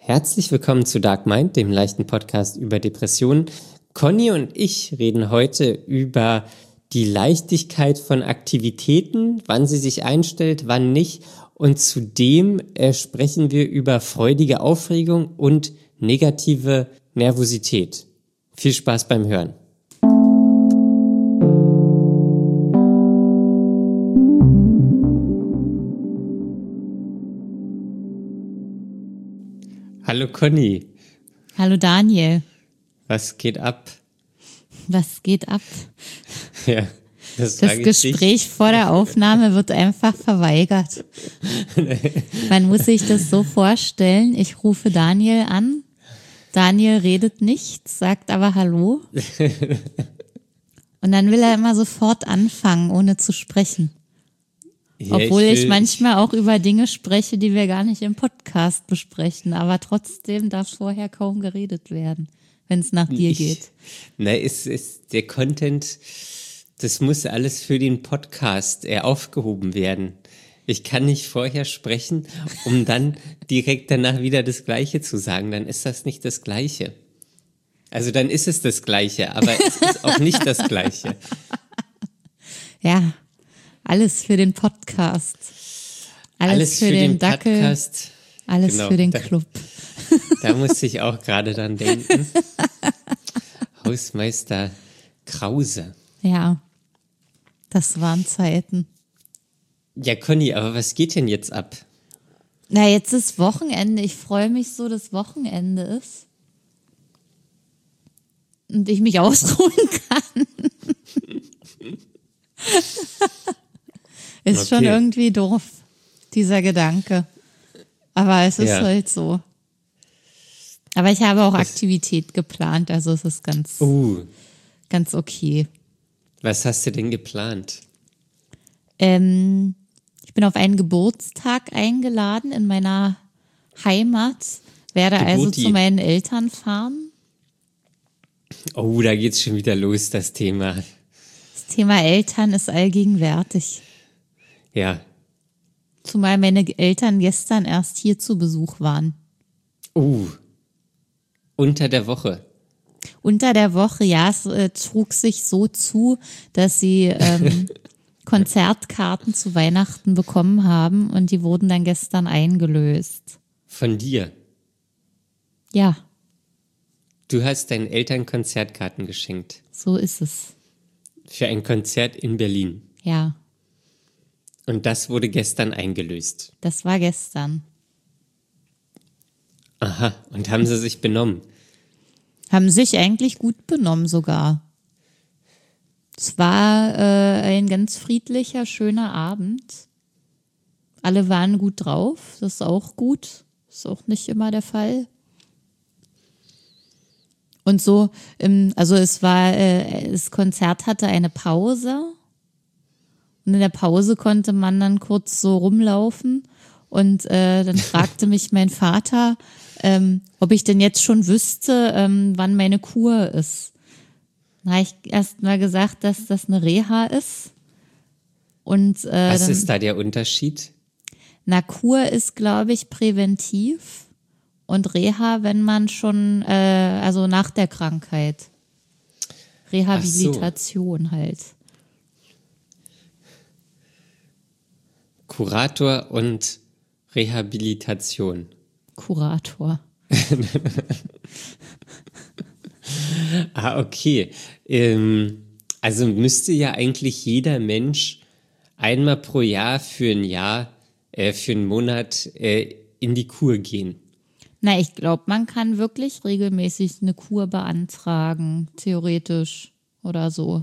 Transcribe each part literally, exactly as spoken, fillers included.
Herzlich willkommen zu Dark Mind, dem leichten Podcast über Depressionen. Conny und ich reden heute über die Leichtigkeit von Aktivitäten, wann sie sich einstellt, wann nicht. Und zudem äh, sprechen wir über freudige Aufregung und negative Nervosität. Viel Spaß beim Hören. Hallo Conny. Hallo Daniel. Was geht ab? Was geht ab? Ja, das Das Gespräch dich. vor der Aufnahme wird einfach verweigert. Man muss sich das so vorstellen, ich rufe Daniel an, Daniel redet nichts, sagt aber Hallo. Und dann will er immer sofort anfangen, ohne zu sprechen. Ja, Obwohl ich, ich manchmal auch über Dinge spreche, die wir gar nicht im Podcast besprechen, aber trotzdem darf vorher kaum geredet werden, wenn es nach dir ich, geht. Na, ist, ist der Content, das muss alles für den Podcast äh, aufgehoben werden. Ich kann nicht vorher sprechen, um dann direkt danach wieder das Gleiche zu sagen. Dann ist das nicht das Gleiche. Also dann ist es das Gleiche, aber es ist auch nicht das Gleiche. Ja. Alles für den Podcast. Alles, alles für, für den, den Dackel. Podcast. Alles genau, für den da, Club. Da musste ich auch gerade dran denken. Hausmeister Krause. Ja, das waren Zeiten. Ja, Conny, aber was geht denn jetzt ab? Na, jetzt ist Wochenende. Ich freue mich so, dass Wochenende ist. Und ich mich ausruhen kann. Ist okay. Schon irgendwie doof, dieser Gedanke. Aber es ist ja. halt so. Aber ich habe auch das Aktivität geplant, also es ist ganz, uh. ganz okay. Was hast du denn geplant? Ähm, ich bin auf einen Geburtstag eingeladen in meiner Heimat, werde Geburti. also zu meinen Eltern fahren. Oh, da geht's schon wieder los, das Thema. Das Thema Eltern ist allgegenwärtig. Ja. Zumal meine Eltern gestern erst hier zu Besuch waren. Uh, unter der Woche. Unter der Woche, ja, es äh, trug sich so zu, dass sie ähm, Konzertkarten zu Weihnachten bekommen haben und die wurden dann gestern eingelöst. Von dir? Ja. Du hast deinen Eltern Konzertkarten geschenkt. So ist es. Für ein Konzert in Berlin. Ja. Und das wurde gestern eingelöst. Das war gestern. Aha, und haben sie sich benommen? Haben sich eigentlich gut benommen sogar. Es war äh, ein ganz friedlicher, schöner Abend. Alle waren gut drauf, das ist auch gut. Ist auch nicht immer der Fall. Und so, also es war, das Konzert hatte eine Pause und in der Pause konnte man dann kurz so rumlaufen und äh, dann fragte mich mein Vater, ähm, ob ich denn jetzt schon wüsste, ähm, wann meine Kur ist. Da habe ich erst mal gesagt, dass das eine Reha ist. Und, äh, Was dann, ist da der Unterschied? Na, Kur ist, glaube ich, präventiv. Und Reha, wenn man schon, äh, also nach der Krankheit. Rehabilitation so. halt. Kurator und Rehabilitation. Kurator. ah, okay. Ähm, also müsste ja eigentlich jeder Mensch einmal pro Jahr für ein Jahr, äh, für einen Monat äh, in die Kur gehen. Na, ich glaube, man kann wirklich regelmäßig eine Kur beantragen, theoretisch oder so.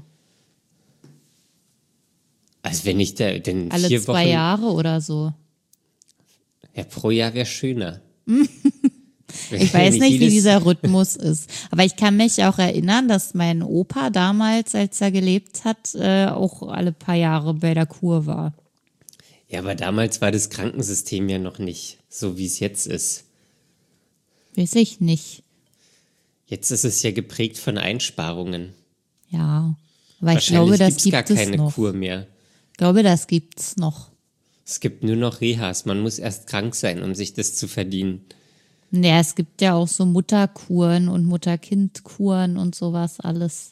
Also wenn ich da, denn alle vier zwei Wochen, Jahre oder so. Ja, pro Jahr wäre schöner. Ich weiß nicht, wie dieser Rhythmus ist. Aber ich kann mich auch erinnern, dass mein Opa damals, als er gelebt hat, äh, auch alle paar Jahre bei der Kur war. Ja, aber damals war das Krankensystem ja noch nicht so, wie es jetzt ist. Weiß ich nicht. Jetzt ist es ja geprägt von Einsparungen. Ja, aber ich glaube, das gibt gar es keine noch. Kur mehr. Ich glaube, das gibt's noch. Es gibt nur noch Rehas. Man muss erst krank sein, um sich das zu verdienen. Ja, es gibt ja auch so Mutterkuren und Mutter-Kind-Kuren und sowas alles.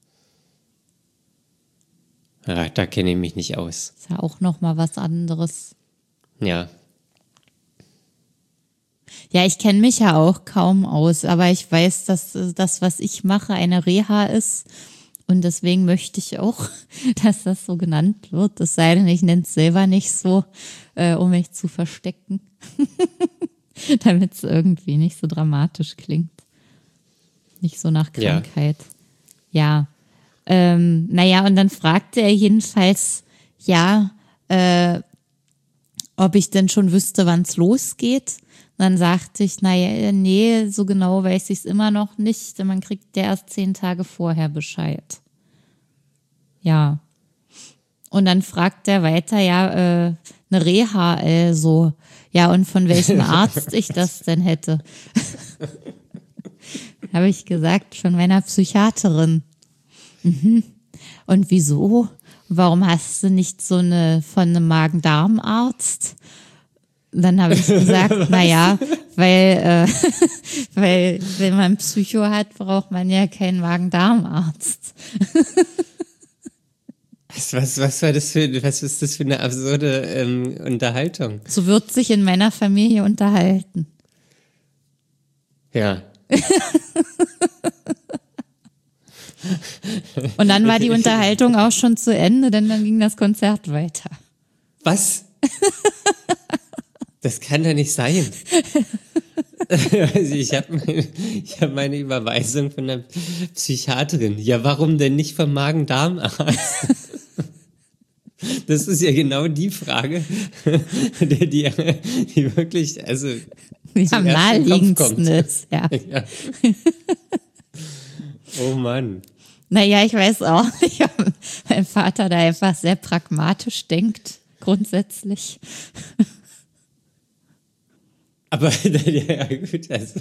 Ja, da kenne ich mich nicht aus. Ist ja auch nochmal was anderes. Ja. Ja, ich kenne mich ja auch kaum aus, aber ich weiß, dass das, was ich mache, eine Reha ist. Und deswegen möchte ich auch, dass das so genannt wird. Es sei denn, ich nenne es selber nicht so, äh, um mich zu verstecken. Damit es irgendwie nicht so dramatisch klingt. Nicht so nach Krankheit. Ja. ja. Ähm, naja, und dann fragte er jedenfalls, ja, äh, ob ich denn schon wüsste, wann es losgeht. Und dann sagte ich, naja, nee, so genau weiß ich es immer noch nicht, denn man kriegt ja erst zehn Tage vorher Bescheid. Ja. Und dann fragt er weiter, ja, äh, eine Reha, äh, so, ja, und von welchem Arzt ich das denn hätte. Habe ich gesagt, von meiner Psychiaterin. Mhm. Und wieso? Warum hast du nicht so eine von einem Magen-Darm-Arzt? Dann habe ich gesagt, naja, weil, äh, weil wenn man Psycho hat, braucht man ja keinen Magen-Darm-Arzt. Was, was, was war das für, was ist das für eine absurde ähm, Unterhaltung? So wird sich in meiner Familie unterhalten. Ja. Und dann war die Unterhaltung auch schon zu Ende, denn dann ging das Konzert weiter. Was? Das kann doch nicht sein. Also ich habe meine, ich hab meine Überweisung von der Psychiaterin. Ja, warum denn nicht vom Magen-Darm-Arzt? Das ist ja genau die Frage, die, die, die wirklich, also die am naheliegendsten ist. Ja. Ja. Oh Mann. Naja, ich weiß auch nicht, ob mein Vater da einfach sehr pragmatisch denkt, grundsätzlich. Aber, ja gut, also.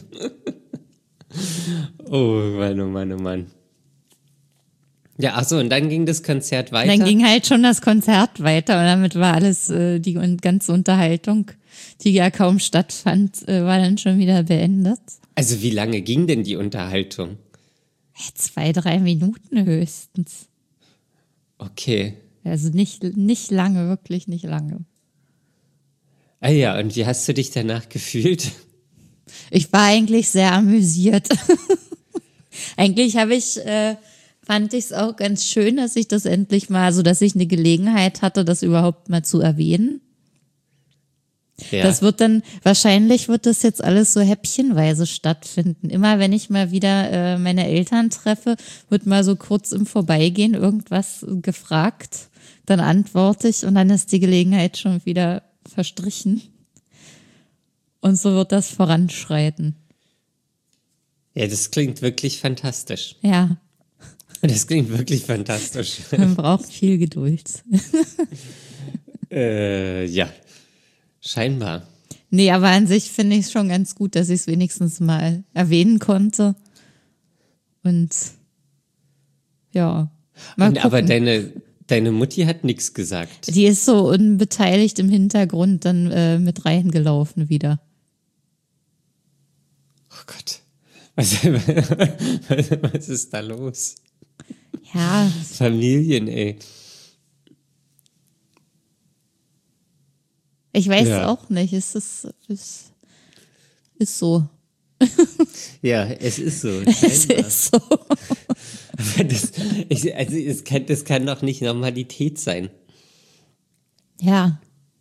Oh Mann, oh Mann, oh Mann. Ja, ach so, und dann ging das Konzert weiter? Dann ging halt schon das Konzert weiter und damit war alles, äh, die ganze Unterhaltung, die ja kaum stattfand, äh, war dann schon wieder beendet. Also wie lange ging denn die Unterhaltung? Zwei, drei Minuten höchstens. Okay. Also nicht, nicht lange, wirklich nicht lange. Ah ja, und wie hast du dich danach gefühlt? Ich war eigentlich sehr amüsiert. Eigentlich habe ich, äh, fand ich es auch ganz schön, dass ich das endlich mal, so dass ich eine Gelegenheit hatte, das überhaupt mal zu erwähnen. Ja. Das wird dann, wahrscheinlich wird das jetzt alles so häppchenweise stattfinden. Immer wenn ich mal wieder äh, meine Eltern treffe, wird mal so kurz im Vorbeigehen irgendwas gefragt, dann antworte ich und dann ist die Gelegenheit schon wieder verstrichen. Und so wird das voranschreiten. Ja, das klingt wirklich fantastisch. Ja. Das klingt wirklich fantastisch. Man braucht viel Geduld. äh, ja. Scheinbar. Nee, aber an sich finde ich es schon ganz gut, dass ich es wenigstens mal erwähnen konnte. Und ja. Mal Und, aber deine, deine Mutti hat nichts gesagt. Die ist so unbeteiligt im Hintergrund dann äh, mit reingelaufen wieder. Oh Gott. Was, was, was ist da los? Ja. Familien, ey. Ich weiß ja. auch nicht. Es ist, es ist so. Ja, es ist so. Es ist so. Aber das, ich, also es kann, das kann doch nicht Normalität sein. Ja.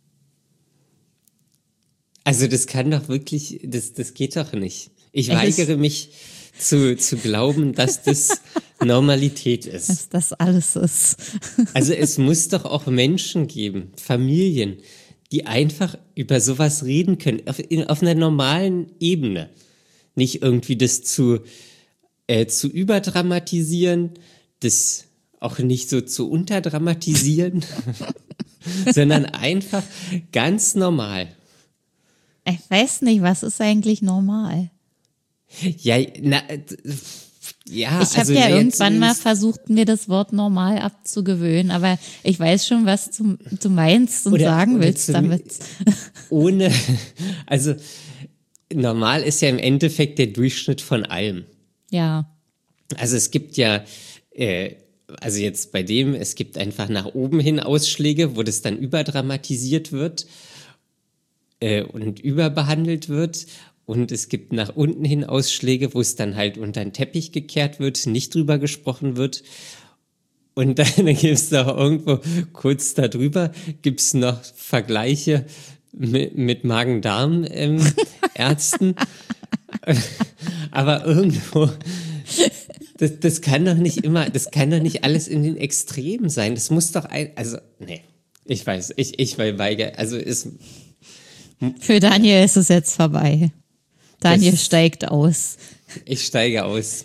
Also das kann doch wirklich, das, das geht doch nicht. Ich es weigere mich zu, zu glauben, dass das Normalität ist. Dass das alles ist. Also es muss doch auch Menschen geben, Familien, die einfach über sowas reden können, auf, in, auf einer normalen Ebene. Nicht irgendwie das zu, äh, zu überdramatisieren, das auch nicht so zu unterdramatisieren, sondern einfach ganz normal. Ich weiß nicht, was ist eigentlich normal? Ja, na, ja. Ich habe also ja jetzt, irgendwann mal versucht, mir das Wort normal abzugewöhnen, aber ich weiß schon, was du, du meinst und oder, sagen oder willst zum, damit. Ohne, also normal ist ja im Endeffekt der Durchschnitt von allem. Ja. Also es gibt ja, äh, also jetzt bei dem, es gibt einfach nach oben hin Ausschläge, wo das dann überdramatisiert wird äh, und überbehandelt wird. Und es gibt nach unten hin Ausschläge, wo es dann halt unter den Teppich gekehrt wird, nicht drüber gesprochen wird. Und dann, dann gibt es noch irgendwo kurz darüber, gibt es noch Vergleiche mit, mit Magen-Darm-Ärzten. Ähm, Aber irgendwo, das, das kann doch nicht immer, das kann doch nicht alles in den Extremen sein. Das muss doch ein, also, nee, ich weiß, ich, ich weigere, also ist. Für Daniel ist es jetzt vorbei. Daniel Das- steigt aus. Ich steige aus.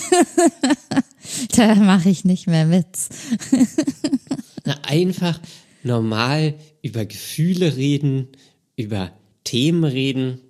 Da mache ich nicht mehr mit. Na, einfach normal über Gefühle reden, über Themen reden.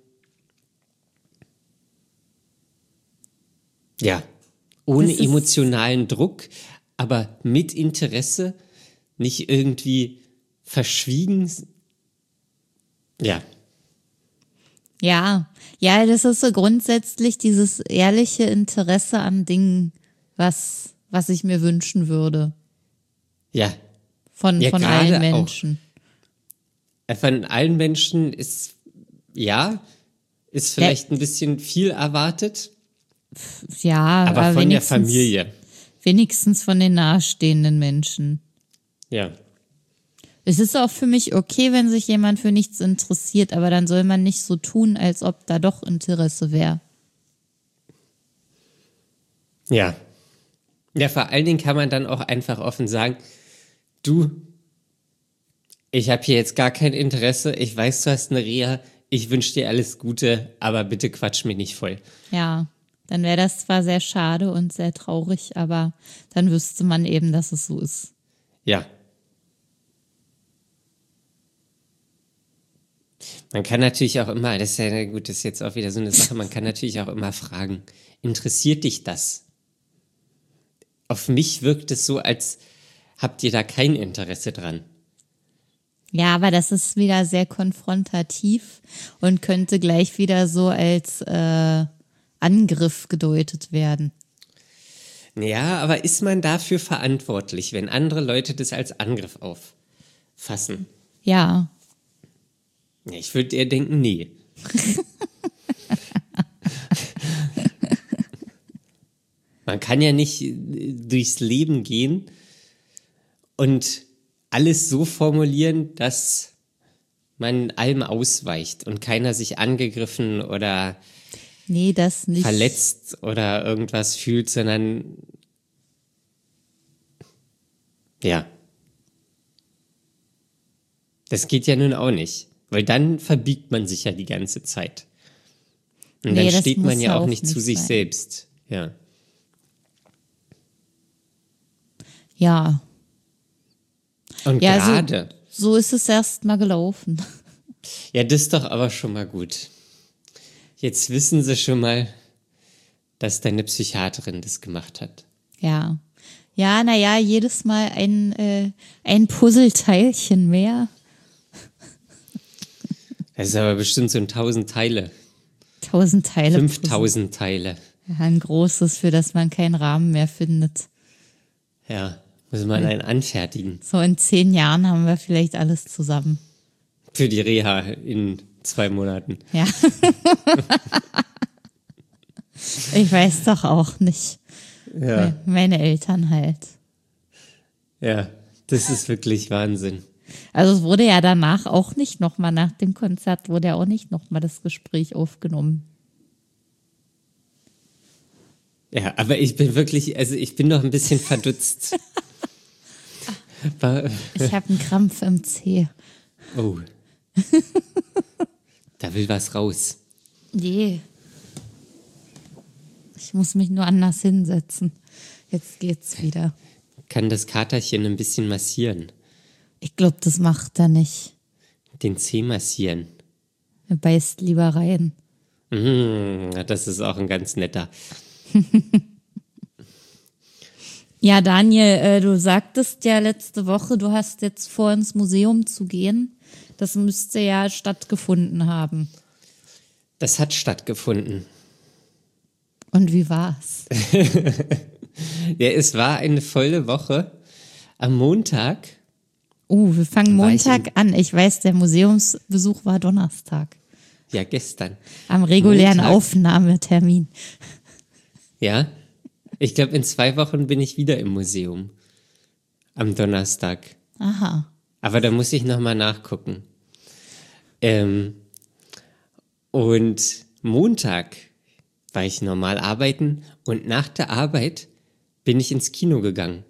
Ja, ohne Das ist- emotionalen Druck, aber mit Interesse, nicht irgendwie verschwiegen. Ja, Ja, ja, das ist so grundsätzlich dieses ehrliche Interesse an Dingen, was, was ich mir wünschen würde. ja. Von, Ja, von gerade allen auch. Menschen. Von allen Menschen ist, ja, ist vielleicht ein bisschen viel erwartet, Ja, aber aber von der wenigstens, Familie. wenigstens von den nahestehenden Menschen. Ja. Es ist auch für mich okay, wenn sich jemand für nichts interessiert, aber dann soll man nicht so tun, als ob da doch Interesse wäre. Ja. Ja, vor allen Dingen kann man dann auch einfach offen sagen, du, ich habe hier jetzt gar kein Interesse, ich weiß, du hast eine Reha, ich wünsche dir alles Gute, aber bitte quatsch mich nicht voll. Ja, dann wäre das zwar sehr schade und sehr traurig, aber dann wüsste man eben, dass es so ist. Ja. Man kann natürlich auch immer, das ist ja gut, das ist jetzt auch wieder so eine Sache, man kann natürlich auch immer fragen, interessiert dich das? Auf mich wirkt es so, als habt ihr da kein Interesse dran. Ja, aber das ist wieder sehr konfrontativ und könnte gleich wieder so als äh, Angriff gedeutet werden. Ja, aber ist man dafür verantwortlich, wenn andere Leute das als Angriff auffassen? Ja, Ja, ich würde eher denken, nee. Man kann ja nicht äh, durchs Leben gehen und alles so formulieren, dass man allem ausweicht und keiner sich angegriffen oder nee, das nicht. verletzt oder irgendwas fühlt, sondern ja. Das geht ja nun auch nicht, weil dann verbiegt man sich ja die ganze Zeit. Und Nee, dann das steht man muss ja auch auch nicht zu nicht sich sein. selbst. Ja. Ja, Und ja gerade, so, so ist es erst mal gelaufen. ja, das ist doch aber schon mal gut. Jetzt wissen sie schon mal, dass deine Psychiaterin das gemacht hat. Ja, ja, naja, jedes Mal ein, äh, ein Puzzleteilchen mehr. Das ist aber bestimmt so ein tausend Teile, Tausend Teile. fünftausend Teile. Puzzle. Ja, ein großes, für das man keinen Rahmen mehr findet. Ja, muss man einen anfertigen. So in zehn Jahren haben wir vielleicht alles zusammen. Für die Reha in zwei Monaten. Ja. Ich weiß doch auch nicht. Ja, Meine Eltern halt. ja, das ist wirklich Wahnsinn. Also es wurde ja danach auch nicht nochmal, nach dem Konzert wurde ja auch nicht nochmal das Gespräch aufgenommen. Ja, aber ich bin wirklich, also ich bin noch ein bisschen verdutzt. War, Ich habe einen Krampf im Zeh. oh. Da will was raus. Nee. Ich muss mich nur anders hinsetzen. Jetzt geht's wieder. Kann das Katerchen ein bisschen massieren. Ich glaube, das macht er nicht. Den Zeh massieren. Er beißt lieber rein. Mm, das ist auch ein ganz netter. Ja, Daniel, äh, du sagtest ja letzte Woche, du hast jetzt vor, ins Museum zu gehen. Das müsste ja stattgefunden haben. Das hat stattgefunden. Und wie war's? Ja, es war eine volle Woche. Am Montag. Oh, wir fangen War ich Montag an. Ich weiß, der Museumsbesuch war Donnerstag. Ja, gestern. Am regulären Montag. Aufnahmetermin. Ja, ich glaube, in zwei Wochen bin ich wieder im Museum. Am Donnerstag. Aha. Aber da muss ich nochmal nachgucken. Ähm, und Montag war ich normal arbeiten und nach der Arbeit bin ich ins Kino gegangen.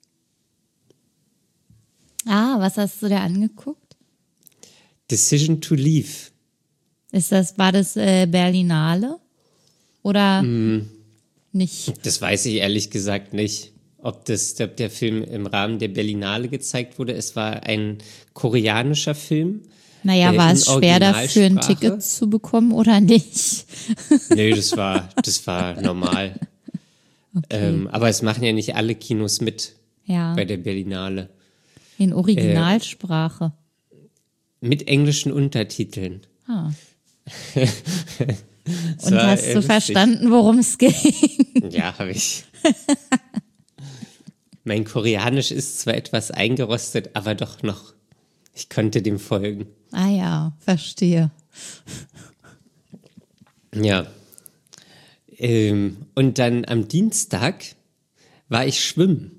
Ah, was hast du dir angeguckt? Decision to Leave. Ist das, war das äh, Berlinale? Oder Mm. nicht? Das weiß ich ehrlich gesagt nicht, ob, das, ob der Film im Rahmen der Berlinale gezeigt wurde. Es war ein koreanischer Film. Naja, äh, war in es schwer dafür ein Originalsprache. Ticket zu bekommen oder nicht? Nee, das war, das war normal. Okay. Ähm, aber es machen ja nicht alle Kinos mit Ja, bei der Berlinale. in Originalsprache. Mit englischen Untertiteln. Ah. Das Und war, hast äh, du lustig. verstanden, worum es ging? Ja, habe ich. Mein Koreanisch ist zwar etwas eingerostet, aber doch noch. Ich konnte dem folgen. Ah ja, verstehe. Ja. Ähm, und dann am Dienstag war ich schwimmen.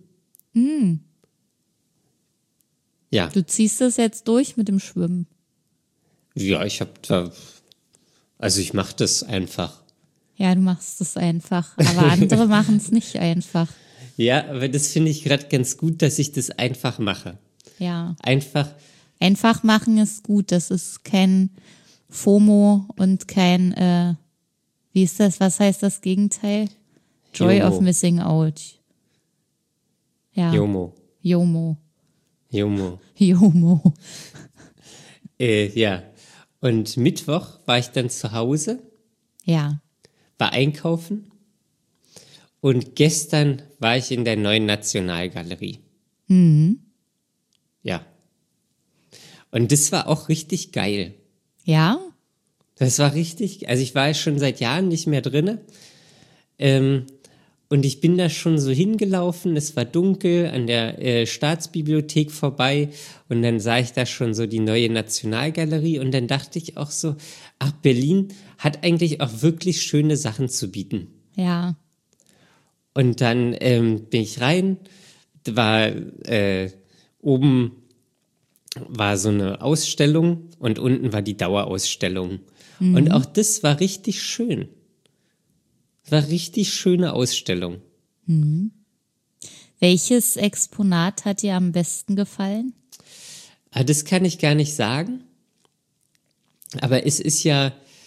Ja, Du ziehst es jetzt durch mit dem Schwimmen. ja, ich habe da. Also ich mache das einfach. Ja, du machst es einfach. Aber andere machen es nicht einfach. Ja, aber das finde ich gerade ganz gut, dass ich das einfach mache. Ja. Einfach. Einfach machen ist gut. Das ist kein FOMO und kein, äh, wie ist das? Was heißt das Gegenteil? Joy Jomo. of Missing Out. Ja. Jomo. JOMO. Jomo. JOMO. Äh, ja. Und Mittwoch war ich dann zu Hause, Ja. war einkaufen. Und gestern war ich in der neuen Nationalgalerie. Mhm. Ja. Und das war auch richtig geil. Ja? Das war richtig, also ich war ja schon seit Jahren nicht mehr drinne. Ähm, und ich bin da schon so hingelaufen, es war dunkel, an der äh, Staatsbibliothek vorbei und dann sah ich da schon so die neue Nationalgalerie und dann dachte ich auch so, ach, Berlin hat eigentlich auch wirklich schöne Sachen zu bieten. Ja. Und dann ähm, bin ich rein, war äh, oben war so eine Ausstellung und unten war die Dauerausstellung. Mhm. Und auch das war richtig schön. War richtig schöne Ausstellung. Mhm. Welches Exponat hat dir am besten gefallen? Aber das kann ich gar nicht sagen. Aber es ist ja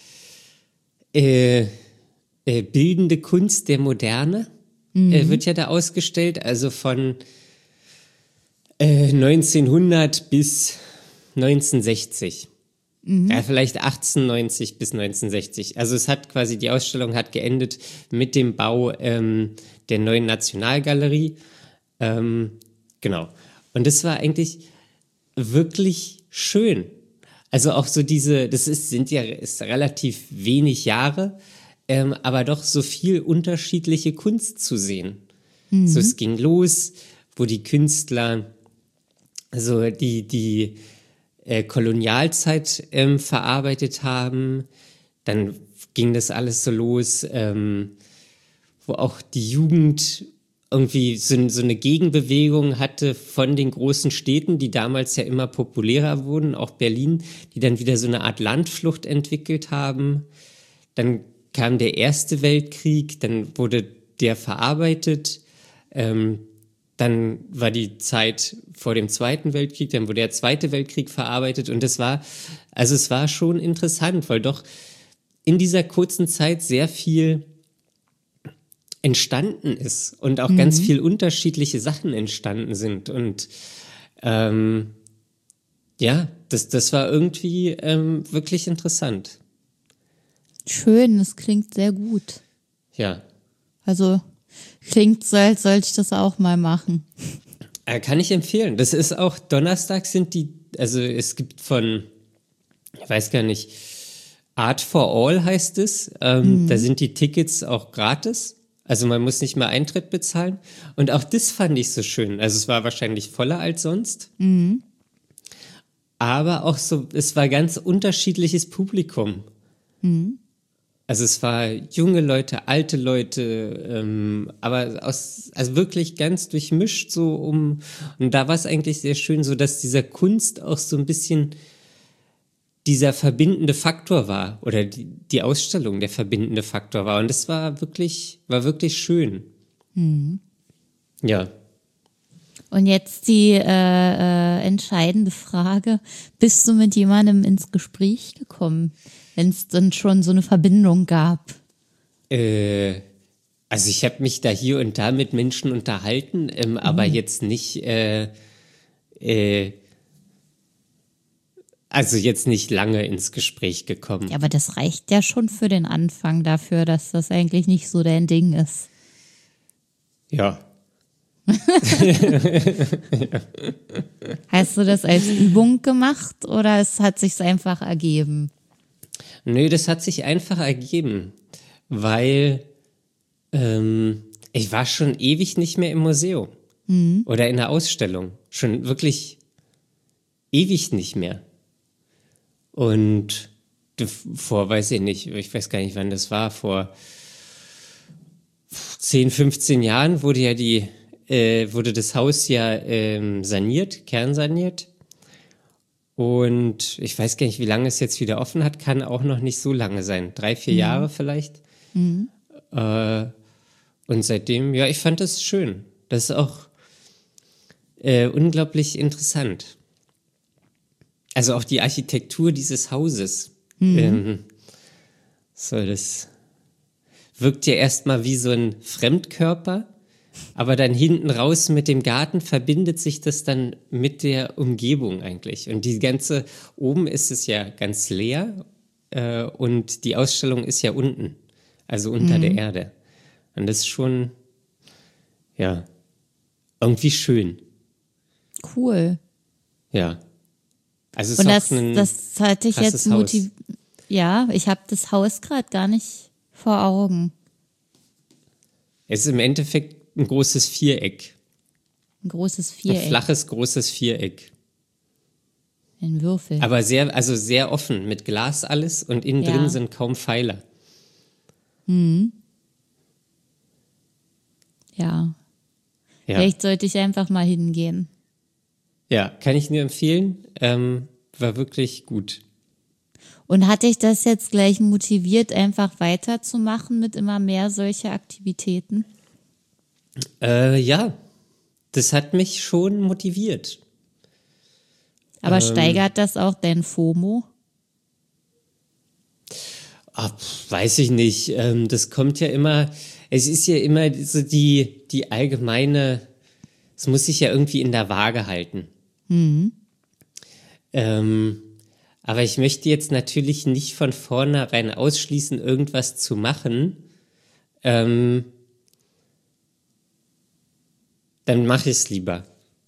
äh, äh, bildende Kunst der Moderne. Mhm. Äh, wird ja da ausgestellt. Also von äh, neunzehnhundert bis neunzehnhundertsechzig. Mhm. Ja, vielleicht achtzehnhundertneunzig bis neunzehnhundertsechzig. Also es hat quasi, die Ausstellung hat geendet mit dem Bau ähm, der neuen Nationalgalerie. Ähm, genau. Und das war eigentlich wirklich schön. Also auch so diese, das ist, sind ja ist relativ wenig Jahre, ähm, aber doch so viel unterschiedliche Kunst zu sehen. Mhm. So, es ging los, wo die Künstler so die, die äh, Kolonialzeit ähm, verarbeitet haben. Dann ging das alles so los, ähm, wo auch die Jugend irgendwie so, so eine Gegenbewegung hatte von den großen Städten, die damals ja immer populärer wurden, auch Berlin, die dann wieder so eine Art Landflucht entwickelt haben. Dann kam der Erste Weltkrieg, dann wurde der verarbeitet. Ähm, dann war die Zeit vor dem Zweiten Weltkrieg, dann wurde der Zweite Weltkrieg verarbeitet und das war, also es war schon interessant, weil doch in dieser kurzen Zeit sehr viel entstanden ist und auch mhm. ganz viel unterschiedliche Sachen entstanden sind und ähm, ja, das, das war irgendwie ähm, wirklich interessant. Schön, das klingt sehr gut. Ja. Also klingt so, als sollte ich das auch mal machen. Äh, kann ich empfehlen. Das ist auch, Donnerstag sind die, also es gibt von, ich weiß gar nicht, Art for All heißt es. Ähm, mhm. Da sind die Tickets auch gratis. Also man muss nicht mehr Eintritt bezahlen. Und auch das fand ich so schön. Also es war wahrscheinlich voller als sonst. Mhm. Aber auch so, es war ganz unterschiedliches Publikum. Mhm. Also es war junge Leute, alte Leute, ähm, aber aus, also wirklich ganz durchmischt so um, und da war es eigentlich sehr schön, so dass dieser Kunst auch so ein bisschen dieser verbindende Faktor war oder die, die Ausstellung der verbindende Faktor war und das war wirklich, war wirklich schön. Mhm. Ja. Und jetzt die äh, äh, entscheidende Frage, bist du mit jemandem ins Gespräch gekommen, wenn es dann schon so eine Verbindung gab? Äh, also ich habe mich da hier und da mit Menschen unterhalten, ähm, mhm. aber jetzt nicht, äh, äh, also jetzt nicht lange ins Gespräch gekommen. Ja, aber das reicht ja schon für den Anfang dafür, dass das eigentlich nicht so dein Ding ist. Ja. Hast du das als Übung gemacht oder es hat sich einfach ergeben? Nö, das hat sich einfach ergeben, weil ähm, ich war schon ewig nicht mehr im Museum mhm. oder in der Ausstellung. Schon wirklich ewig nicht mehr. Und vor, weiß ich nicht, ich weiß gar nicht, wann das war, vor zehn, fünfzehn Jahren wurde ja die Äh, wurde das Haus ja ähm, saniert, kernsaniert. Und ich weiß gar nicht, wie lange es jetzt wieder offen hat, kann auch noch nicht so lange sein. Drei, vier mhm. Jahre vielleicht. Mhm. Äh, und seitdem, ja, ich fand das schön. Das ist auch äh, unglaublich interessant. Also auch die Architektur dieses Hauses. Mhm. Ähm, so, das wirkt ja erstmal wie so ein Fremdkörper. Aber dann hinten raus mit dem Garten verbindet sich das dann mit der Umgebung eigentlich. Und die ganze, oben ist es ja ganz leer äh, und die Ausstellung ist ja unten, also unter mhm. der Erde. Und das ist schon, ja, irgendwie schön. Cool. Ja. Also es und ist das, auch ein das hatte ich jetzt motiviert. Ja, ich habe das Haus gerade gar nicht vor Augen. Es ist im Endeffekt ein großes Viereck. Ein großes Viereck. Ein flaches, großes Viereck. Ein Würfel. Aber sehr, also sehr offen, mit Glas alles und innen ja. drin sind kaum Pfeiler. Mhm. Ja. ja. Vielleicht sollte ich einfach mal hingehen. Ja, kann ich nur empfehlen. Ähm, war wirklich gut. Und hat dich das jetzt gleich motiviert, einfach weiterzumachen mit immer mehr solcher Aktivitäten? Äh, ja, das hat mich schon motiviert. Aber ähm, steigert das auch dein FOMO? Ach, weiß ich nicht. Ähm, das kommt ja immer, es ist ja immer so die, die allgemeine, es muss sich ja irgendwie in der Waage halten. Mhm. Ähm, aber ich möchte jetzt natürlich nicht von vornherein ausschließen, irgendwas zu machen. Ähm, dann mache ich es lieber.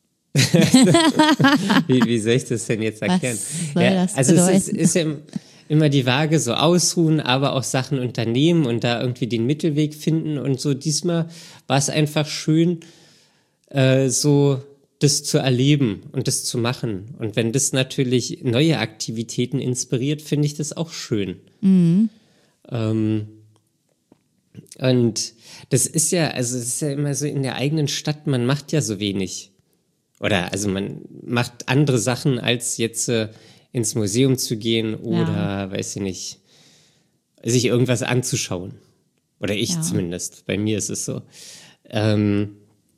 wie, wie soll ich das denn jetzt erklären? Was soll ja, das also bedeuten? es ist, ist ja immer die Waage, so ausruhen, aber auch Sachen unternehmen und da irgendwie den Mittelweg finden. Und so diesmal war es einfach schön, äh, so das zu erleben und das zu machen. Und wenn das natürlich neue Aktivitäten inspiriert, finde ich das auch schön. Mhm. Ähm, und das ist ja, also es ist ja immer so in der eigenen Stadt, man macht ja so wenig. Oder also man macht andere Sachen, als jetzt äh, ins Museum zu gehen oder, ja. weiß ich nicht, sich irgendwas anzuschauen. Oder ich ja. zumindest, bei mir ist es so. Ähm,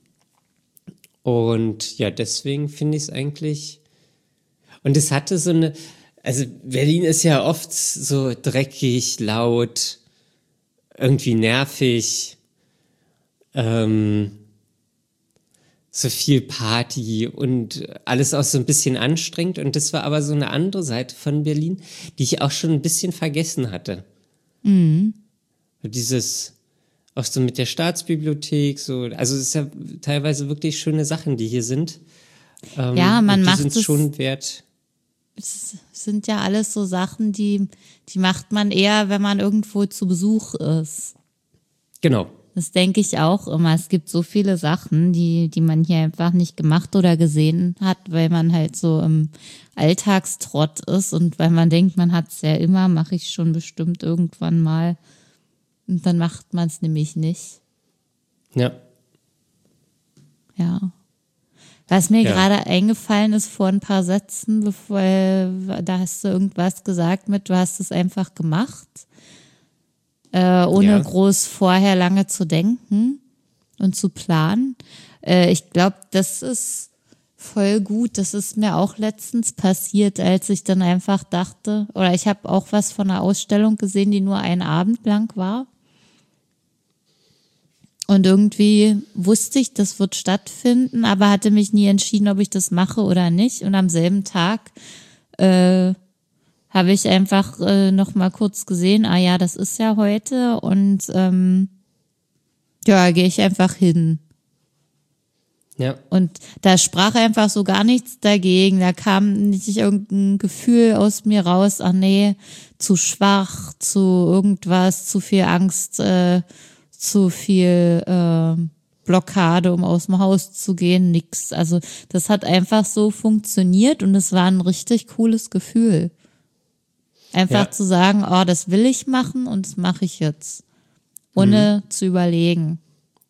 und ja, deswegen finde ich es eigentlich, und es hatte so eine, also Berlin ist ja oft so dreckig, laut, irgendwie nervig, ähm, so viel Party und alles auch so ein bisschen anstrengend. Und das war aber so eine andere Seite von Berlin, die ich auch schon ein bisschen vergessen hatte. Mhm. Dieses, auch so mit der Staatsbibliothek, so, also es ist ja teilweise wirklich schöne Sachen, die hier sind. Ähm, ja, man die macht sind es schon wert. es sind ja alles so Sachen, die, die macht man eher, wenn man irgendwo zu Besuch ist. Genau. Das denke ich auch immer. Es gibt so viele Sachen, die, die man hier einfach nicht gemacht oder gesehen hat, weil man halt so im Alltagstrott ist und weil man denkt, man hat es ja immer, mache ich schon bestimmt irgendwann mal. Und dann macht man es nämlich nicht. Ja. Ja. Was mir Ja. gerade eingefallen ist vor ein paar Sätzen, bevor, da hast du irgendwas gesagt mit, du hast es einfach gemacht. Äh, ohne Ja. groß vorher lange zu denken und zu planen. Äh, ich glaube, das ist voll gut. Das ist mir auch letztens passiert, als ich dann einfach dachte, oder ich habe auch was von einer Ausstellung gesehen, die nur einen Abend lang war. Und irgendwie wusste ich, das wird stattfinden, aber hatte mich nie entschieden, ob ich das mache oder nicht. Und am selben Tag äh, habe ich einfach äh, noch mal kurz gesehen, ah ja, das ist ja heute und ähm, ja, gehe ich einfach hin. Ja. Und da sprach einfach so gar nichts dagegen. Da kam nicht irgendein Gefühl aus mir raus, ach nee, zu schwach, zu irgendwas, zu viel Angst, äh, zu viel äh, Blockade, um aus dem Haus zu gehen, nix. Also das hat einfach so funktioniert und es war ein richtig cooles Gefühl. Einfach Ja. zu sagen, oh, das will ich machen und das mache ich jetzt. Ohne mhm. zu überlegen.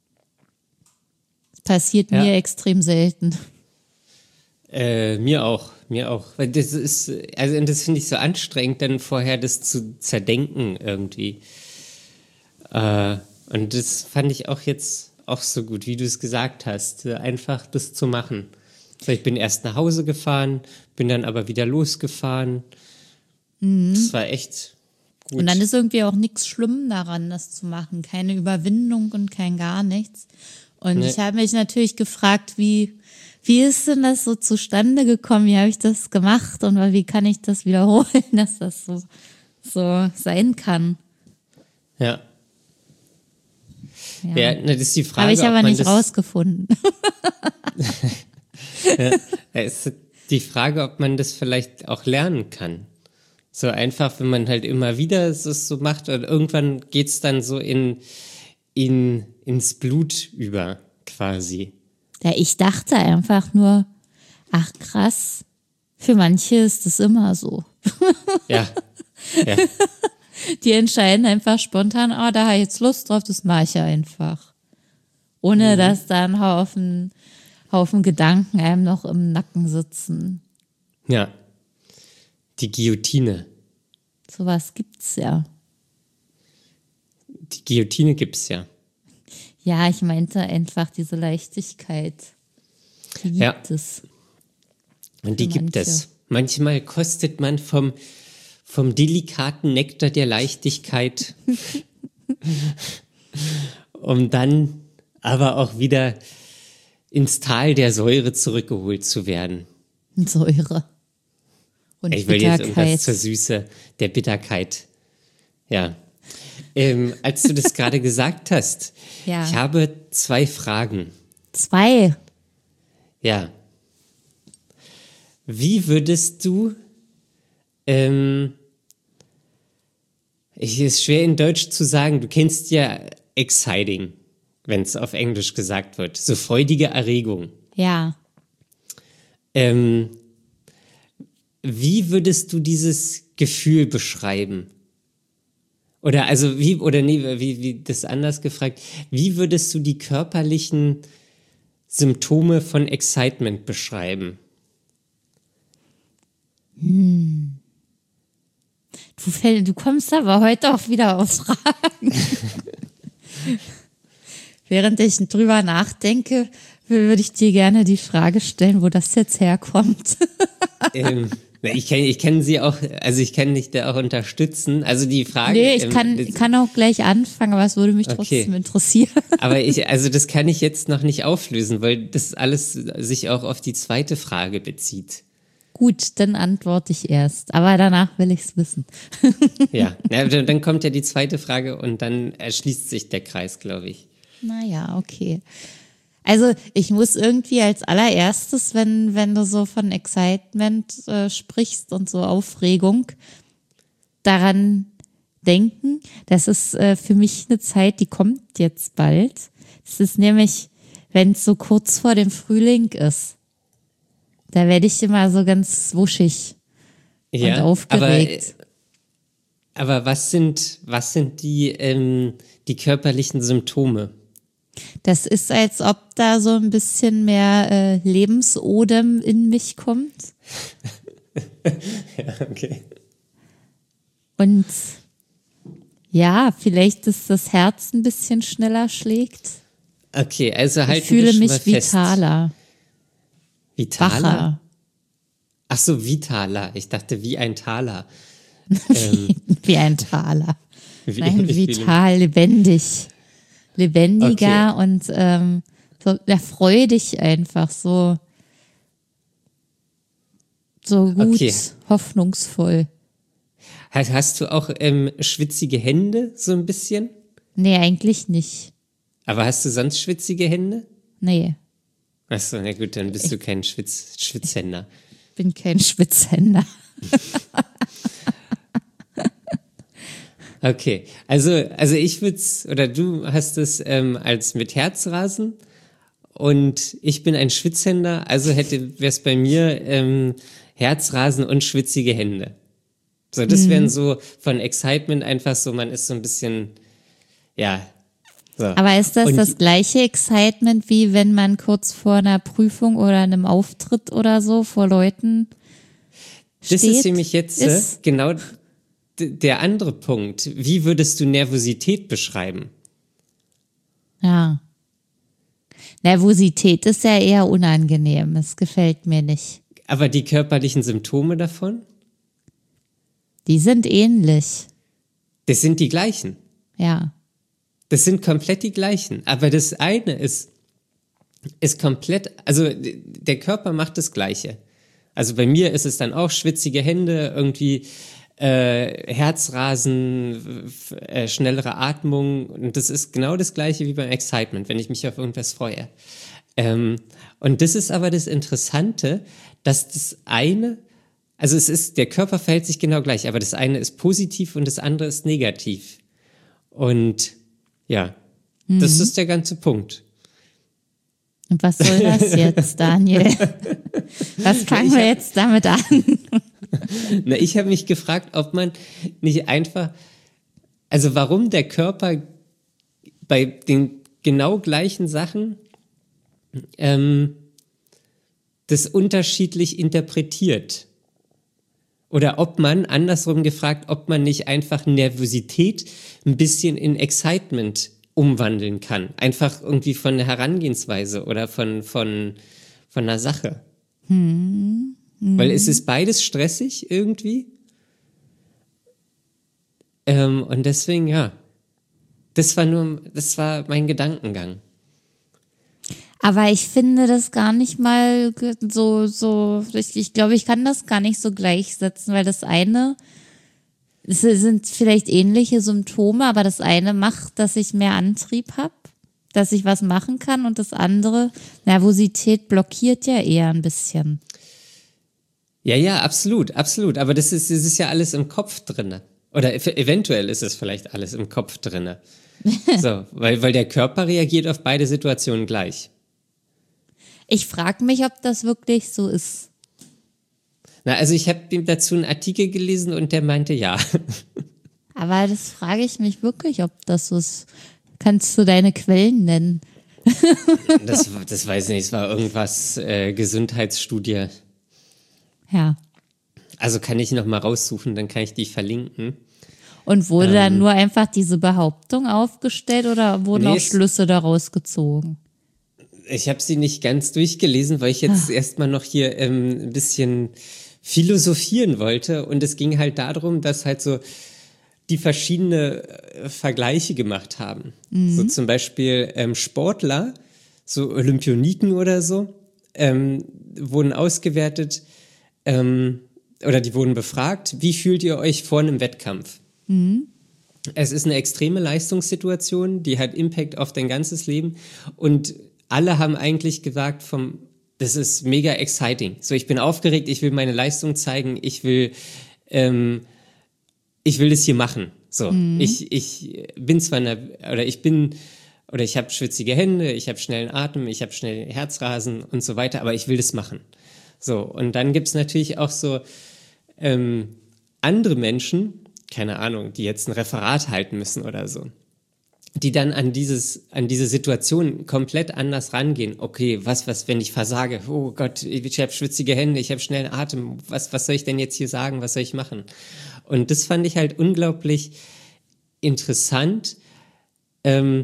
Das passiert Ja. mir extrem selten. Äh, mir auch, mir auch. Weil das ist, also das finde ich so anstrengend, dann vorher das zu zerdenken irgendwie. Äh, und das fand ich auch jetzt auch so gut, wie du es gesagt hast, einfach das zu machen. So, ich bin erst nach Hause gefahren, bin dann aber wieder losgefahren. Mhm. Das war echt gut. Und dann ist irgendwie auch nichts schlimm daran, das zu machen. Keine Überwindung und kein gar nichts. Und nee. Ich habe mich natürlich gefragt, wie, wie ist denn das so zustande gekommen? Wie habe ich das gemacht? Und wie kann ich das wiederholen, dass das so, so sein kann? Ja. Ja, ja das ist die Frage. Habe ich aber ob man nicht das rausgefunden. Ja, es ist die Frage, ob man das vielleicht auch lernen kann. So einfach, wenn man halt immer wieder es so macht und irgendwann geht's dann so in, in, ins Blut über, quasi. Ja, ich dachte einfach nur, ach krass, für manche ist das immer so. Ja, ja. Die entscheiden einfach spontan, oh, da habe ich jetzt Lust drauf, das mache ich ja einfach. Ohne mhm. dass da ein Haufen, Haufen Gedanken einem noch im Nacken sitzen. Ja. Die Guillotine. Sowas gibt's ja. Die Guillotine gibt's ja. Ja, ich meinte einfach diese Leichtigkeit. Die gibt ja. es. Und die gibt es. Manchmal kostet man vom, vom delikaten Nektar der Leichtigkeit, um dann aber auch wieder ins Tal der Säure zurückgeholt zu werden. Säure. Und ich will Bitterkeit. jetzt irgendwas zur Süße der Bitterkeit. Ja. Ähm, als du das gerade gesagt hast, ja. ich habe zwei Fragen. Zwei? Ja. Wie würdest du, ähm, es ist schwer in Deutsch zu sagen, du kennst ja exciting, wenn es auf Englisch gesagt wird, so freudige Erregung. Ja. Ähm, Wie würdest du dieses Gefühl beschreiben? Oder also wie, oder nee, wie, wie das anders gefragt, wie würdest du die körperlichen Symptome von Excitement beschreiben? Hm. Du, fäll, du kommst aber heute auch wieder auf Fragen. Während ich drüber nachdenke, würde ich dir gerne die Frage stellen, wo das jetzt herkommt. ähm, ich kann, ich kann sie auch, also ich kann dich da auch unterstützen. Also die Frage. Nee, ich kann, ähm, kann auch gleich anfangen, aber es würde mich trotzdem okay. interessieren. Aber ich, also das kann ich jetzt noch nicht auflösen, weil das alles sich auch auf die zweite Frage bezieht. Gut, dann antworte ich erst, aber danach will ich es wissen. Ja, ja, dann kommt ja die zweite Frage und dann erschließt sich der Kreis, glaube ich. Naja, okay. Also ich muss irgendwie als allererstes, wenn, wenn du so von Excitement äh, sprichst und so Aufregung, daran denken, das ist äh, für mich eine Zeit, die kommt jetzt bald. Das ist nämlich, wenn es so kurz vor dem Frühling ist. Da werde ich immer so ganz wuschig ja, und aufgeregt. Aber, aber was sind, was sind die, ähm, die körperlichen Symptome? Das ist, als ob da so ein bisschen mehr äh, Lebensodem in mich kommt. Ja, okay. Und ja, vielleicht, dass das Herz ein bisschen schneller schlägt. Okay, also halten Ich fühle wir schon mich mal fest. vitaler, Vitaler? wacher. Ach so, vitaler. Ich dachte, wie ein Taler. ähm, Wie ein Taler. wie, Nein, ich fühle- vital, lebendig. Lebendiger Okay. und ähm, so, ja, freudig einfach, so, so gut, Okay. hoffnungsvoll. Hast, hast du auch ähm, schwitzige Hände, so ein bisschen? Nee, eigentlich nicht. Aber hast du sonst schwitzige Hände? Nee, Ach so, na gut, dann bist du kein Schwitz, Schwitzhänder. bin kein Schwitzhänder. Okay, also, also ich würde es, oder du hast es ähm, als mit Herzrasen und ich bin ein Schwitzhänder, also hätte wäre es bei mir ähm, Herzrasen und schwitzige Hände. So, das wären so von Excitement einfach so, man ist so ein bisschen, ja. So. Aber ist das Und- das gleiche Excitement, wie wenn man kurz vor einer Prüfung oder einem Auftritt oder so vor Leuten steht? Das ist nämlich jetzt äh, Ist- genau d- der andere Punkt. Wie würdest du Nervosität beschreiben? Ja. Nervosität ist ja eher unangenehm. Es gefällt mir nicht. Aber die körperlichen Symptome davon, Die sind ähnlich. das sind die gleichen. Ja. Das sind komplett die gleichen. Aber das eine ist, ist komplett, also d- der Körper macht das Gleiche. Also bei mir ist es dann auch schwitzige Hände, irgendwie äh, Herzrasen, f- äh, schnellere Atmung. Und das ist genau das Gleiche wie beim Excitement, wenn ich mich auf irgendwas freue. Ähm, und das ist aber das Interessante, dass das eine, also es ist, der Körper verhält sich genau gleich, aber das eine ist positiv und das andere ist negativ. Und ja, das ist der ganze Punkt. Und was soll das jetzt, Daniel? Was fangen wir jetzt damit an? Na, ich habe mich gefragt, ob man nicht einfach, also warum der Körper bei den genau gleichen Sachen ähm, das unterschiedlich interpretiert. Oder ob man, andersrum gefragt, ob man nicht einfach Nervosität ein bisschen in Excitement umwandeln kann. Einfach irgendwie von der Herangehensweise oder von, von, von einer Sache. Hm. Weil es ist beides stressig irgendwie. Ähm, und deswegen, ja. Das war nur, das war mein Gedankengang. Aber ich finde das gar nicht mal ge- so, so, ich, ich glaube, ich kann das gar nicht so gleichsetzen, weil das eine, es sind vielleicht ähnliche Symptome, aber das eine macht, dass ich mehr Antrieb habe, dass ich was machen kann und das andere, Nervosität blockiert ja eher ein bisschen. Ja, ja, absolut, absolut. Aber das ist, das ist ja alles im Kopf drinne. Oder ev- eventuell ist es vielleicht alles im Kopf drinne. So, weil, weil der Körper reagiert auf beide Situationen gleich. Ich frage mich, ob das wirklich so ist. Na, also ich habe dazu einen Artikel gelesen und der meinte ja. Aber das frage ich mich wirklich, ob das so ist. Kannst du deine Quellen nennen? Das, das weiß ich nicht, es war irgendwas, äh, Gesundheitsstudie. Ja. Also kann ich noch mal raussuchen, dann kann ich die verlinken. Und wurde dann nur einfach diese Behauptung aufgestellt oder wurden Nee, auch es- Schlüsse daraus gezogen? Ich habe sie nicht ganz durchgelesen, weil ich jetzt erstmal noch hier ähm, ein bisschen philosophieren wollte. Und es ging halt darum, dass halt so die verschiedene äh, Vergleiche gemacht haben. So zum Beispiel ähm, Sportler, so Olympioniken oder so, ähm, wurden ausgewertet ähm, oder die wurden befragt, wie fühlt ihr euch vor einem Wettkampf? Es ist eine extreme Leistungssituation, die hat Impact auf dein ganzes Leben und alle haben eigentlich gesagt vom, das ist mega exciting. So, ich bin aufgeregt, ich will meine Leistung zeigen, ich will, ähm, ich will das hier machen. So, mhm. ich, ich bin zwar, eine, oder ich bin, oder ich habe schwitzige Hände, ich habe schnellen Atem, ich habe schnell Herzrasen und so weiter, aber ich will das machen. So, und dann gibt's natürlich auch so ähm, andere Menschen, keine Ahnung, die jetzt ein Referat halten müssen oder so, die dann an dieses, an diese Situation komplett anders rangehen. Okay, was, was, wenn ich versage? Oh Gott, ich habe schwitzige Hände, ich habe schnellen Atem. Was, was soll ich denn jetzt hier sagen? Was soll ich machen? Und das fand ich halt unglaublich interessant, ähm,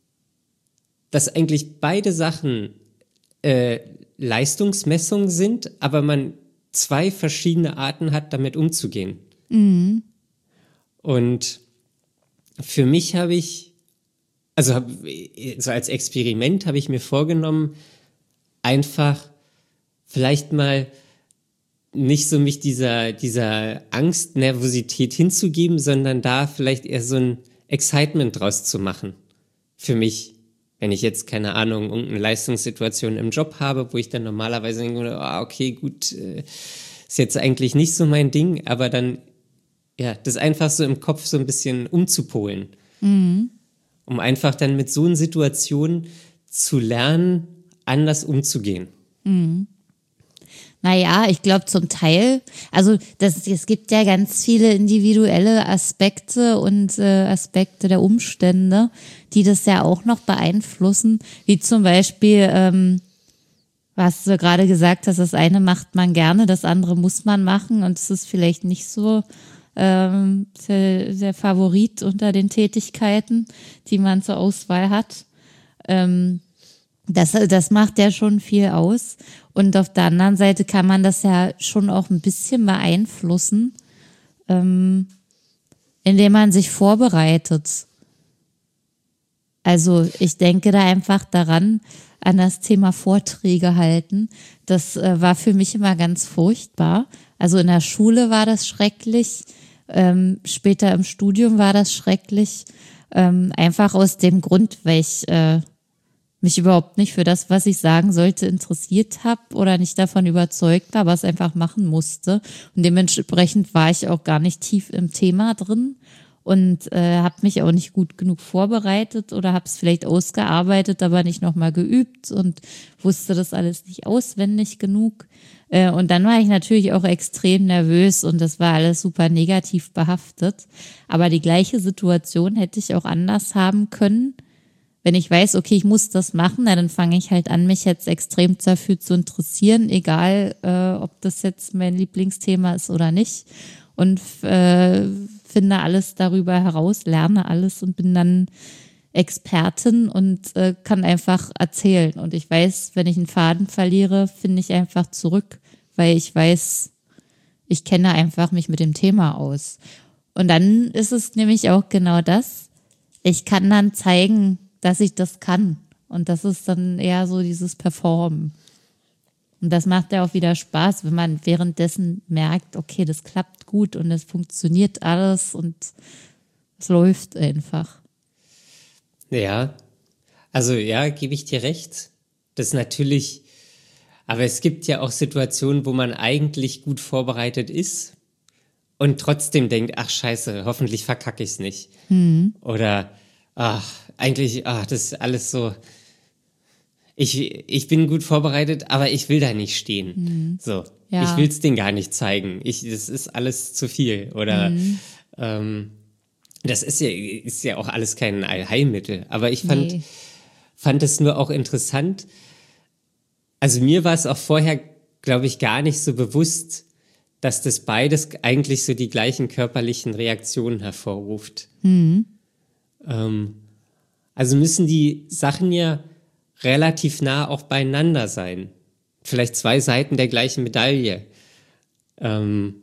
dass eigentlich beide Sachen äh, Leistungsmessung sind, aber man zwei verschiedene Arten hat, damit umzugehen. Mhm. Und für mich habe ich, also hab, so als Experiment habe ich mir vorgenommen, einfach vielleicht mal nicht so mich dieser, dieser Angst, Nervosität hinzugeben, sondern da vielleicht eher so ein Excitement draus zu machen. Für mich, wenn ich jetzt, keine Ahnung, irgendeine Leistungssituation im Job habe, wo ich dann normalerweise denke, ah, okay, gut, äh, ist jetzt eigentlich nicht so mein Ding, aber dann, ja, das einfach so im Kopf so ein bisschen umzupolen. Mhm. Um einfach dann mit so einer Situation zu lernen, anders umzugehen. Mhm. Naja, ich glaube zum Teil, also das, es gibt ja ganz viele individuelle Aspekte und äh, Aspekte der Umstände, die das ja auch noch beeinflussen, wie zum Beispiel, ähm, was du gerade gesagt hast, das eine macht man gerne, das andere muss man machen und es ist vielleicht nicht so ähm, der, der Favorit unter den Tätigkeiten, die man zur Auswahl hat. Ähm, Das, das macht ja schon viel aus. Und auf der anderen Seite kann man das ja schon auch ein bisschen beeinflussen, ähm, indem man sich vorbereitet. Also ich denke da einfach daran, an das Thema Vorträge halten. Das äh, war für mich immer ganz furchtbar. Also in der Schule war das schrecklich, ähm, später im Studium war das schrecklich. Ähm, einfach aus dem Grund, weil ich äh, mich überhaupt nicht für das, was ich sagen sollte, interessiert habe oder nicht davon überzeugt war, aber es einfach machen musste. Und dementsprechend war ich auch gar nicht tief im Thema drin und äh, habe mich auch nicht gut genug vorbereitet oder habe es vielleicht ausgearbeitet, aber nicht nochmal geübt und wusste das alles nicht auswendig genug. Äh, und dann war ich natürlich auch extrem nervös und das war alles super negativ behaftet. Aber die gleiche Situation hätte ich auch anders haben können. Wenn ich weiß, okay, ich muss das machen, na, dann fange ich halt an, mich jetzt extrem dafür zu interessieren, egal äh, ob das jetzt mein Lieblingsthema ist oder nicht. Und äh, finde alles darüber heraus, lerne alles und bin dann Expertin und äh, kann einfach erzählen. Und ich weiß, wenn ich einen Faden verliere, finde ich einfach zurück, weil ich weiß, ich kenne einfach mich mit dem Thema aus. Und dann ist es nämlich auch genau das. Ich kann dann zeigen, dass ich das kann. Und das ist dann eher so dieses Performen. Und das macht ja auch wieder Spaß, wenn man währenddessen merkt, okay, das klappt gut und es funktioniert alles und es läuft einfach. Ja, also ja, gebe ich dir recht. Das ist natürlich, aber es gibt ja auch Situationen, wo man eigentlich gut vorbereitet ist und trotzdem denkt, ach scheiße, hoffentlich verkacke ich es nicht. Mhm. Oder ach, eigentlich, ach, das ist alles so, ich, ich bin gut vorbereitet, aber ich will da nicht stehen. Mhm. So, ja. Ich will es denen gar nicht zeigen. Ich, das ist alles zu viel. Oder mhm. ähm, das ist ja, ist ja auch alles kein Allheilmittel. Aber ich fand, nee. fand es nur auch interessant. Also mir war es auch vorher, glaube ich, gar nicht so bewusst, dass das beides eigentlich so die gleichen körperlichen Reaktionen hervorruft. Mhm. Ähm, also müssen die Sachen ja relativ nah auch beieinander sein. Vielleicht zwei Seiten der gleichen Medaille. Ähm,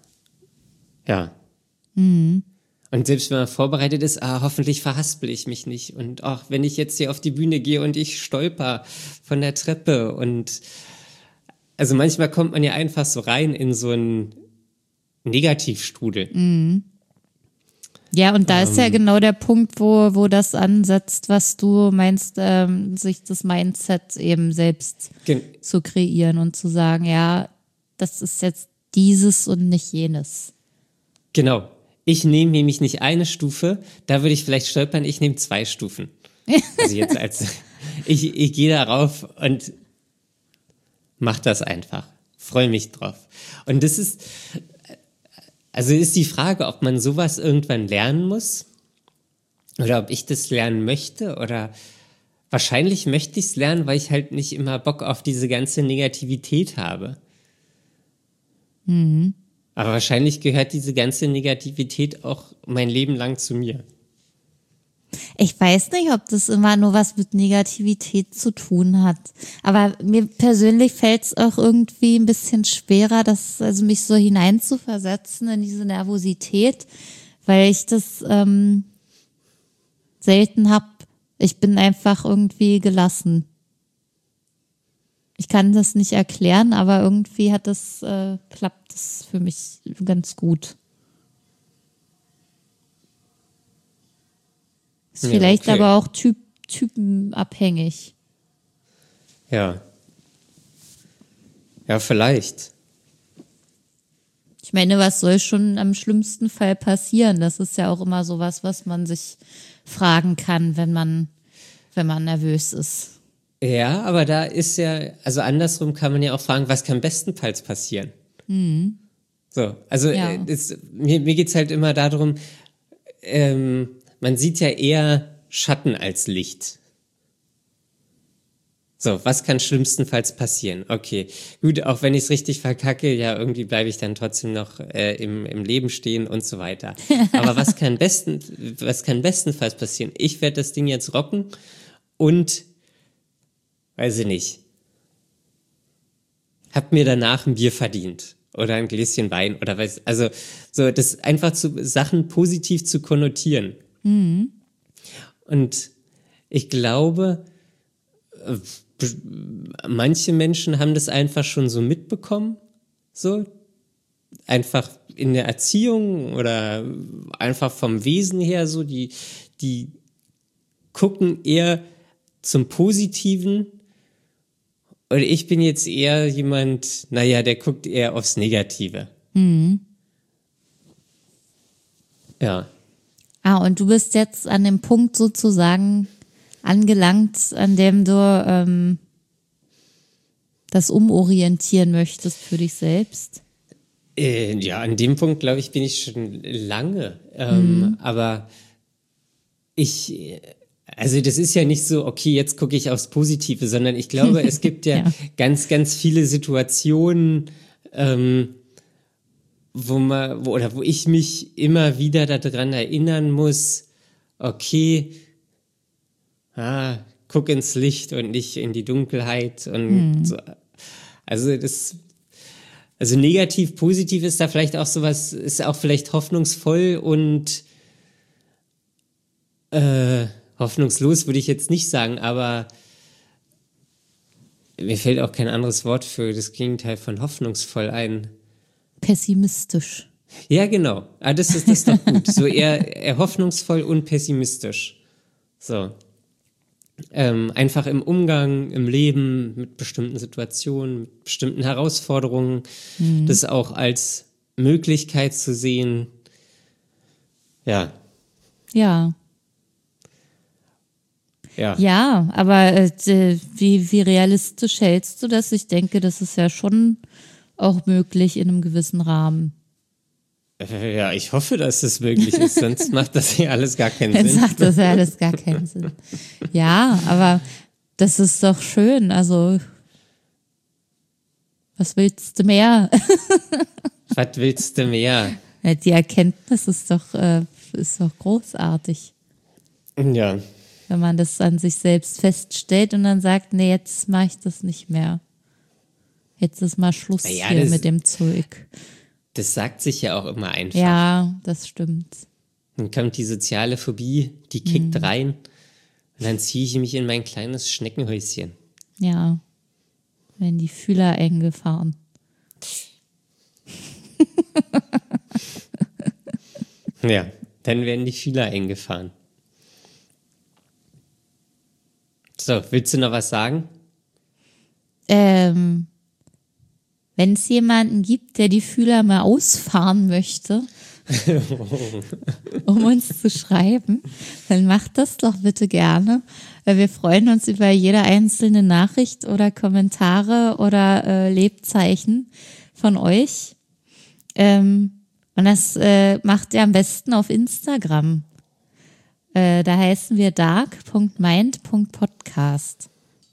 ja. Mhm. Und selbst wenn man vorbereitet ist, ah, hoffentlich verhaspel ich mich nicht. Und auch wenn ich jetzt hier auf die Bühne gehe und ich stolper von der Treppe und also manchmal kommt man ja einfach so rein in so einen Negativstrudel. Mhm. Ja, und da Ähm, ist ja genau der Punkt, wo, wo das ansetzt, was du meinst, ähm, sich das Mindset eben selbst gen zu kreieren und zu sagen, ja, das ist jetzt dieses und nicht jenes. genau. Ich nehme nämlich nicht eine Stufe, da würde ich vielleicht stolpern, ich nehme zwei Stufen. Also jetzt als, ich, ich gehe darauf und mach das einfach. Freue mich drauf. Und das ist, also ist die Frage, ob man sowas irgendwann lernen muss oder ob ich das lernen möchte oder wahrscheinlich möchte ich es lernen, weil ich halt nicht immer Bock auf diese ganze Negativität habe. Mhm. Aber wahrscheinlich gehört diese ganze Negativität auch mein Leben lang zu mir. Ich weiß nicht, ob das immer nur was mit Negativität zu tun hat. Aber mir persönlich fällt es auch irgendwie ein bisschen schwerer, das, also mich so hineinzuversetzen in diese Nervosität, weil ich das ähm, selten hab. Ich bin einfach irgendwie gelassen. Ich kann das nicht erklären, aber irgendwie hat das, äh, klappt das für mich ganz gut. Ist Ja, vielleicht okay. aber auch typ, typenabhängig. Ja. Ja, vielleicht. Ich meine, was soll schon am schlimmsten Fall passieren? Das ist ja auch immer sowas, was man sich fragen kann, wenn man, wenn man nervös ist. Ja, aber da ist ja, also andersrum kann man ja auch fragen, was kann bestenfalls passieren? Mhm. So, also Ja. äh, es, mir, mir geht's halt immer darum, ähm, man sieht ja eher Schatten als Licht. So, was kann schlimmstenfalls passieren? Okay, gut, auch wenn ich es richtig verkacke, ja, irgendwie bleibe ich dann trotzdem noch äh, im, im Leben stehen und so weiter. Aber was kann besten, was kann bestenfalls passieren? Ich werde das Ding jetzt rocken und, weiß ich nicht, hab mir danach ein Bier verdient oder ein Gläschen Wein oder weiß, also so das einfach zu Sachen positiv zu konnotieren. Mhm. Und ich glaube, äh, manche Menschen haben das einfach schon so mitbekommen, so einfach in der Erziehung oder einfach vom Wesen her so, die, die gucken eher zum Positiven. Und ich bin jetzt eher jemand, naja, der guckt eher aufs Negative. Mhm. Ja. Ah, und du bist jetzt an dem Punkt sozusagen angelangt, an dem du ähm, das umorientieren möchtest für dich selbst. Äh, ja, an dem Punkt, glaube ich, bin ich schon lange. Ähm, Mhm. Aber ich, also das ist ja nicht so, okay, jetzt gucke ich aufs Positive, sondern ich glaube, es gibt ja, Ja. ganz, ganz viele Situationen, ähm, wo man, wo, oder wo ich mich immer wieder daran erinnern muss, okay, ah, guck ins Licht und nicht in die Dunkelheit und so. Also das, also negativ, positiv ist da vielleicht auch sowas, ist auch vielleicht hoffnungsvoll und äh, hoffnungslos würde ich jetzt nicht sagen, aber mir fällt auch kein anderes Wort für das Gegenteil von hoffnungsvoll ein. Pessimistisch. Ja, genau. Ah, das ist das ist doch gut. So eher, eher hoffnungsvoll und pessimistisch. So. Ähm, einfach im Umgang, im Leben mit bestimmten Situationen, mit bestimmten Herausforderungen, Mhm. das auch als Möglichkeit zu sehen. Ja, Ja. ja. Ja, aber äh, d- wie, wie realistisch hältst du das? Ich denke, das ist ja schon auch möglich in einem gewissen Rahmen. Äh, Ja, ich hoffe, dass es möglich ist, sonst macht das hier alles gar keinen Dann Sinn. sagt das ja alles gar keinen Sinn. Ja, aber das ist doch schön. Also, was willst du mehr? Was willst du mehr? Ja, die Erkenntnis ist doch, äh, ist doch großartig, Ja, wenn man das an sich selbst feststellt und dann sagt, nee, jetzt mache ich das nicht mehr. Jetzt ist mal Schluss Naja, hier das- mit dem Zeug. das sagt sich ja auch immer einfach. Ja, das stimmt. Dann kommt die soziale Phobie, die kickt rein und dann ziehe ich mich in mein kleines Schneckenhäuschen. Ja, wenn die Fühler eng gefahren. Ja, Dann werden die Fühler eingefahren. So, willst du noch was sagen? Ähm, wenn es jemanden gibt, der die Fühler mal ausfahren möchte, um uns zu schreiben, dann macht das doch bitte gerne. Weil wir freuen uns über jede einzelne Nachricht oder Kommentare oder äh, Lebzeichen von euch. Ähm, und das äh, macht ihr am besten auf Instagram. Äh, da heißen wir dark punkt mind punkt podcast.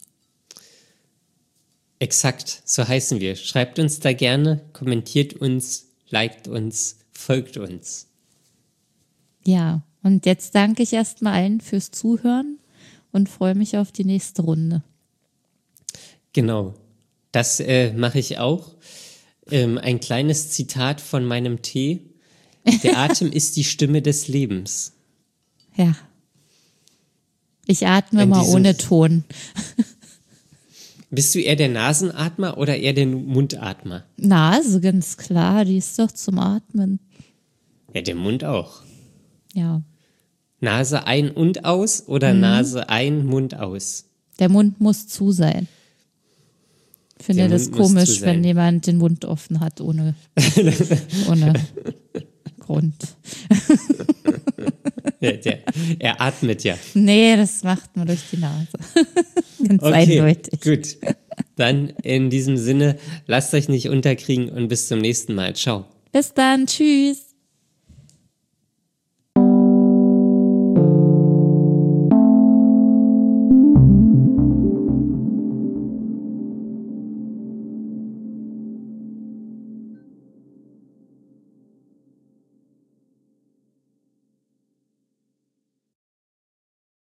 Exakt, so heißen wir. Schreibt uns da gerne, kommentiert uns, liked uns, folgt uns. Ja, und jetzt danke ich erstmal allen fürs Zuhören und freue mich auf die nächste Runde. Genau, das äh, mache ich auch. Ähm, ein kleines Zitat von meinem Tee. Der Atem ist die Stimme des Lebens. Ja. Ich atme In mal diesem- ohne Ton. Bist du eher der Nasenatmer oder eher der Mundatmer? Nase, ganz klar, die ist doch zum Atmen. Ja, der Mund auch. Ja. Nase ein und aus oder Mhm. Nase ein, Mund aus? Der Mund muss zu sein. Ich finde Der das Mund muss zu komisch, sein. wenn jemand den Mund offen hat, ohne, ohne Grund. Ja, der, er atmet ja. Nee, das macht man durch die Nase. Ganz Okay, eindeutig. gut. Dann in diesem Sinne, lasst euch nicht unterkriegen und bis zum nächsten Mal. Ciao. Bis dann, tschüss.